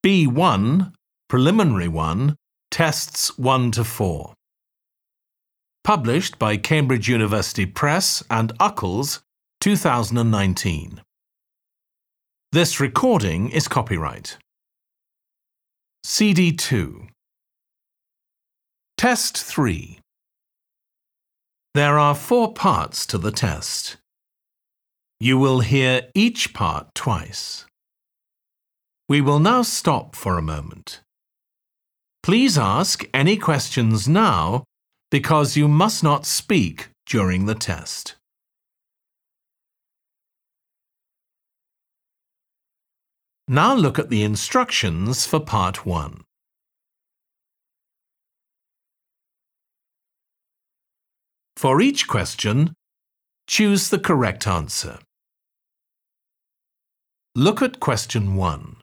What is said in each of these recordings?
B1, Preliminary 1, Tests 1 to 4. Published by Cambridge University Press and Uckles, 2019. This recording is copyright. CD 2. Test 3. There are 4 parts to the test. You will hear each part twice. We will now stop for a moment. Please ask any questions now because you must not speak during the test. Now look at the instructions for Part 1. For each question, choose the correct answer. Look at question 1.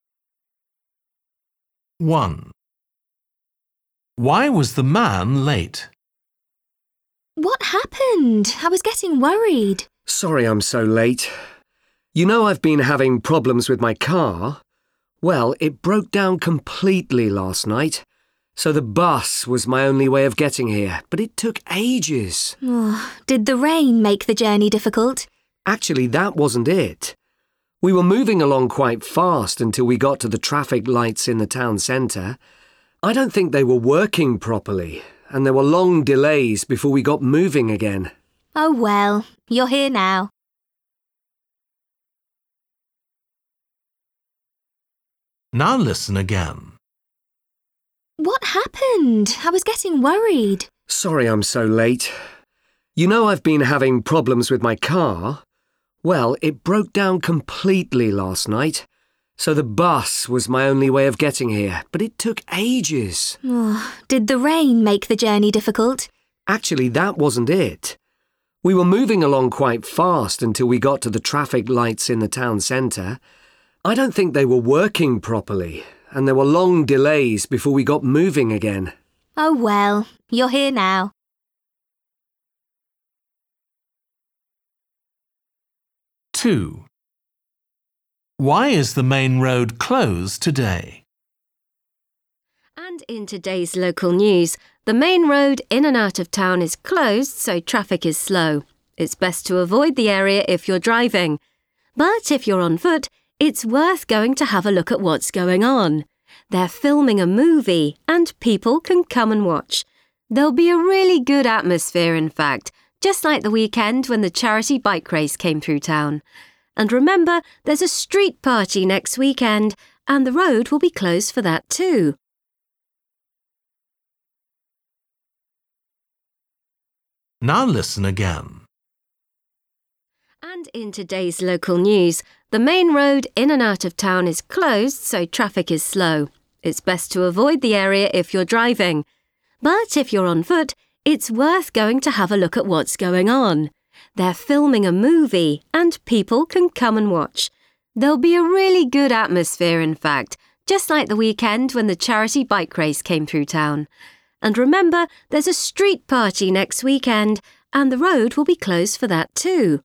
1. Why was the man late? What happened? I was getting worried. Sorry I'm so late. You know I've been having problems with my car? Well, it broke down completely last night. So the bus was my only way of getting here, but it took ages. Did the rain make the journey difficult? Actually, that wasn't it. We were moving along quite fast until we got to the traffic lights in the town centre. I don't think they were working properly, and there were long delays before we got moving again. Oh well, you're here now. Now listen again. What happened? I was getting worried. Sorry I'm so late. You know I've been having problems with my car? Well, it broke down completely last night. So the bus was my only way of getting here, but it took ages. Did the rain make the journey difficult? Actually, that wasn't it. We were moving along quite fast until we got to the traffic lights in the town centre. I don't think they were working properly, and there were long delays before we got moving again. Oh well, you're here now. Two. Why is the main road closed today? And in today's local news, the main road in and out of town is closed, so traffic is slow. It's best to avoid the area if you're driving. But if you're on foot, it's worth going to have a look at what's going on. They're filming a movie and people can come and watch. There'll be a really good atmosphere, in fact, just like the weekend when the charity bike race came through town. And remember, there's a street party next weekend and the road will be closed for that too. Now listen again. And in today's local news, the main road in and out of town is closed, so traffic is slow. It's best to avoid the area if you're driving. But if you're on foot, it's worth going to have a look at what's going on. They're filming a movie and people can come and watch. There'll be a really good atmosphere, in fact, just like the weekend when the charity bike race came through town. And remember, there's a street party next weekend and the road will be closed for that too.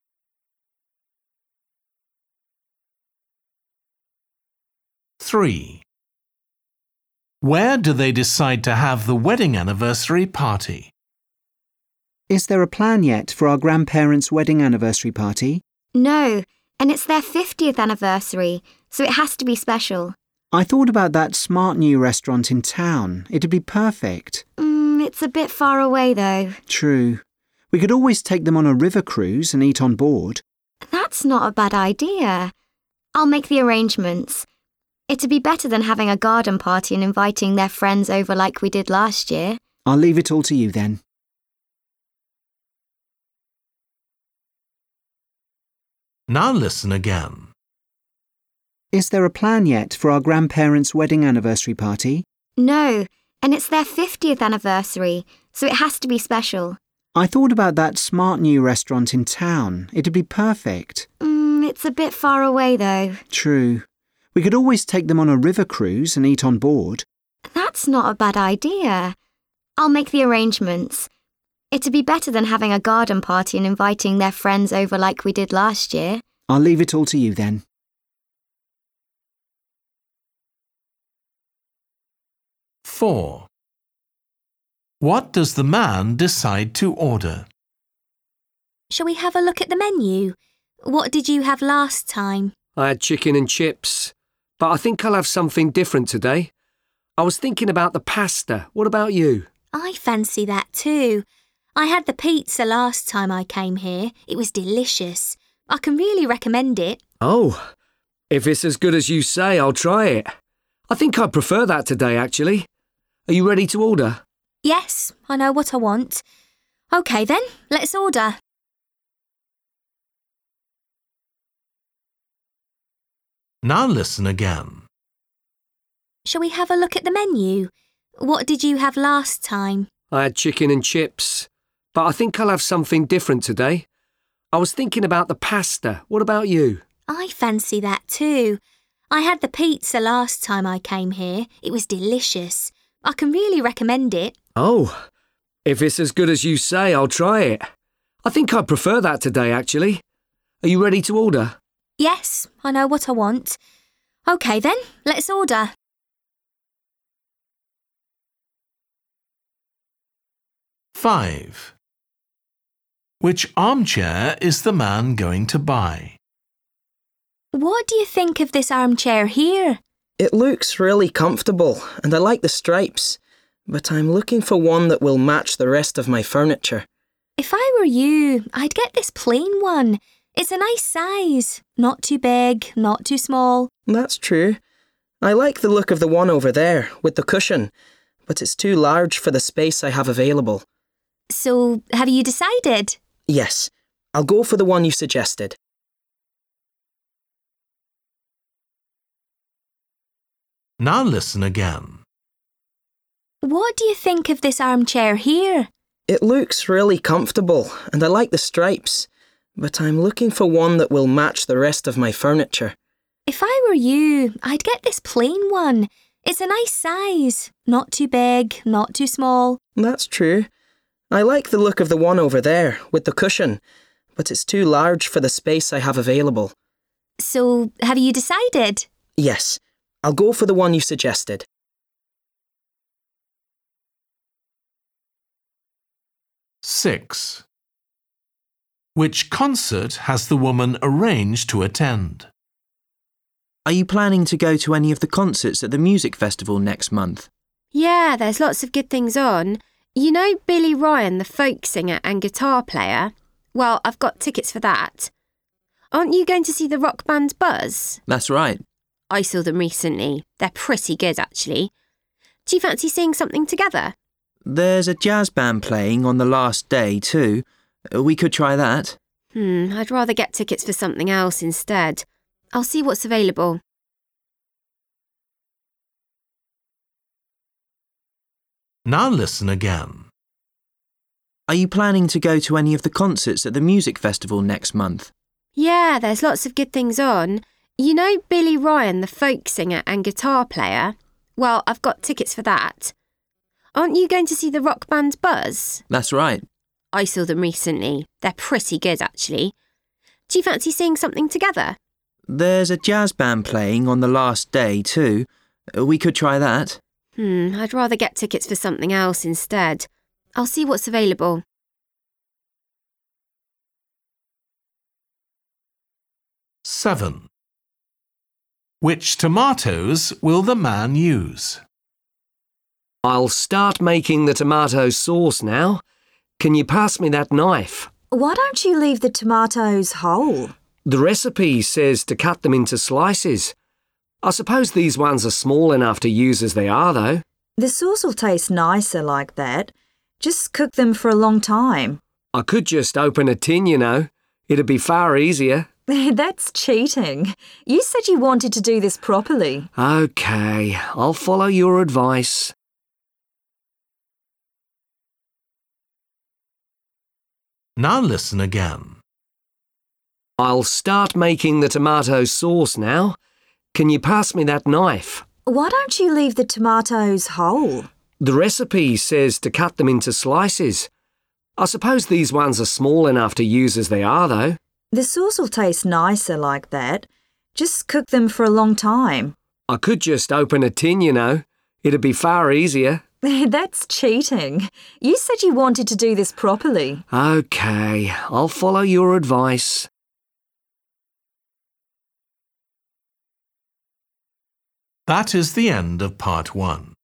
Three. Where do they decide to have the wedding anniversary party? Is there a plan yet for our grandparents' wedding anniversary party? No, and it's their 50th anniversary, so it has to be special. I thought about that smart new restaurant in town. It'd be perfect. It's a bit far away though. True. We could always take them on a river cruise and eat on board. That's not a bad idea. I'll make the arrangements. It'd be better than having a garden party and inviting their friends over like we did last year. I'll leave it all to you then. Now listen again. Is there a plan yet for our grandparents' wedding anniversary party? No, and it's their 50th anniversary, so it has to be special. I thought about that smart new restaurant in town. It'd be perfect. It's a bit far away though. True. We could always take them on a river cruise and eat on board. That's not a bad idea. I'll make the arrangements. It'd be better than having a garden party and inviting their friends over like we did last year. I'll leave it all to you then. 4. What does the man decide to order? Shall we have a look at the menu? What did you have last time? I had chicken and chips, but I think I'll have something different today. I was thinking about the pasta. What about you? I fancy that too. I had the pizza last time I came here. It was delicious. I can really recommend it. Oh, if it's as good as you say, I'll try it. I think I'd prefer that today, actually. Are you ready to order? Yes, I know what I want. OK then, let's order. Now listen again. Shall we have a look at the menu? What did you have last time? I had chicken and chips, but I think I'll have something different today. I was thinking about the pasta. What about you? I fancy that too. I had the pizza last time I came here. It was delicious. I can really recommend it. Oh, if it's as good as you say, I'll try it. I think I'd prefer that today, actually. Are you ready to order? Yes, I know what I want. OK then, let's order. Five. Which armchair is the man going to buy? What do you think of this armchair here? It looks really comfortable and I like the stripes, but I'm looking for one that will match the rest of my furniture. If I were you, I'd get this plain one. It's a nice size. Not too big, not too small. That's true. I like the look of the one over there with the cushion, but it's too large for the space I have available. So, have you decided? Yes, I'll go for the one you suggested. Now listen again. What do you think of this armchair here? It looks really comfortable and I like the stripes, but I'm looking for one that will match the rest of my furniture. If I were you, I'd get this plain one. It's a nice size. Not too big, not too small. That's true. I like the look of the one over there with the cushion, but it's too large for the space I have available. So, have you decided? Yes, I'll go for the one you suggested. Six. Which concert has the woman arranged to attend? Are you planning to go to any of the concerts at the music festival next month? Yeah, there's lots of good things on. You know Billy Ryan, the folk singer and guitar player? Well, I've got tickets for that. Aren't you going to see the rock band Buzz? That's right. I saw them recently. They're pretty good, actually. Do you fancy seeing something together? There's a jazz band playing on the last day too. We could try that. I'd rather get tickets for something else instead. I'll see what's available. Now listen again. Are you planning to go to any of the concerts at the music festival next month? Yeah, there's lots of good things on. You know Billy Ryan, the folk singer and guitar player? Well, I've got tickets for that. Aren't you going to see the rock band Buzz? That's right. I saw them recently. They're pretty good, actually. Do you fancy seeing something together? There's a jazz band playing on the last day too. We could try that. I'd rather get tickets for something else instead. I'll see what's available. Seven. Which tomatoes will the man use? I'll start making the tomato sauce now. Can you pass me that knife? Why don't you leave the tomatoes whole? The recipe says to cut them into slices. I suppose these ones are small enough to use as they are, though. The sauce will taste nicer like that. Just cook them for a long time. I could just open a tin, you know. It'd be far easier. That's cheating. You said you wanted to do this properly. OK, I'll follow your advice. Now listen again. I'll start making the tomato sauce now. Can you pass me that knife? Why don't you leave the tomatoes whole? The recipe says to cut them into slices. I suppose these ones are small enough to use as they are, though. The sauce will taste nicer like that. Just cook them for a long time. I could just open a tin, you know. It'd be far easier. That's cheating. You said you wanted to do this properly. OK, I'll follow your advice. That is the end of part 1.